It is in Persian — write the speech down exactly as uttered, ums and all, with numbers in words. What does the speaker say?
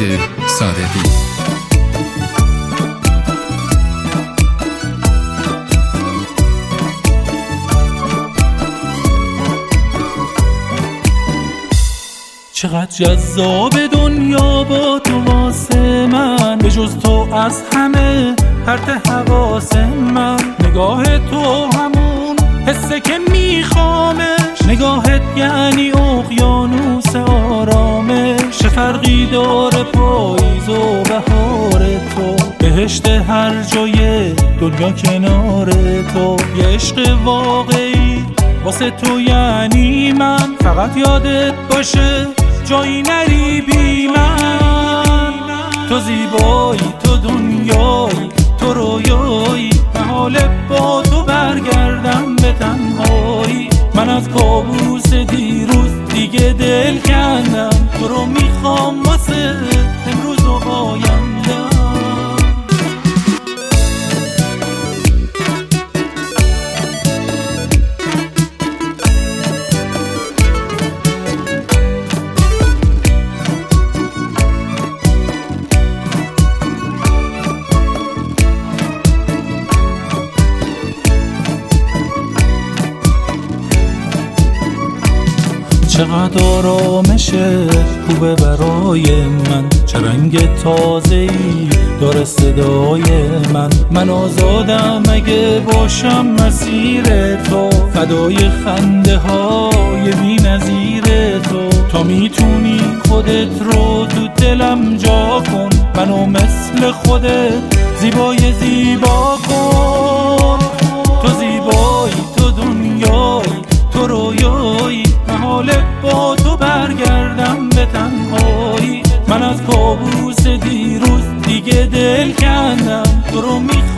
وحید صادقی. چقدر جذاب دنیا با تو واسه من، به جز تو از همه پرت حواس من. نگاه تو همون حسه که میخوامش، نگاهت یعنی اقیانوس آرامش. چه فرقی داره پاییز و بهار تو، بهشت هر جای دنیا کنار تو. یه عشق واقعی واسه تو یعنی من، فقط یادت باشه جایی نری بی من. تو زیبایی، تو دنیایی، تو رویایی، محاله با تو برگردم به تنهایی. من از کابوس دیروز دیگه دل کندم، تو رو میخوام واسه امروز و آینده. چقدر آرامشه خوبه برای من، چه رنگ تازه‌ای داره صدای من. من آزادم اگه باشم مسیر تو، فدای خنده های بی نظیر تو. تا میتونی خودت رو تو دلم جا کن، منو مثل خودت زیبای زیبا کن. تو زیبایی، تو دنیایی، تو رویایی، محاله با تو برگردم به تنهایی. من از کابوس دیروز دیگه دل کندم، تو رو میخوام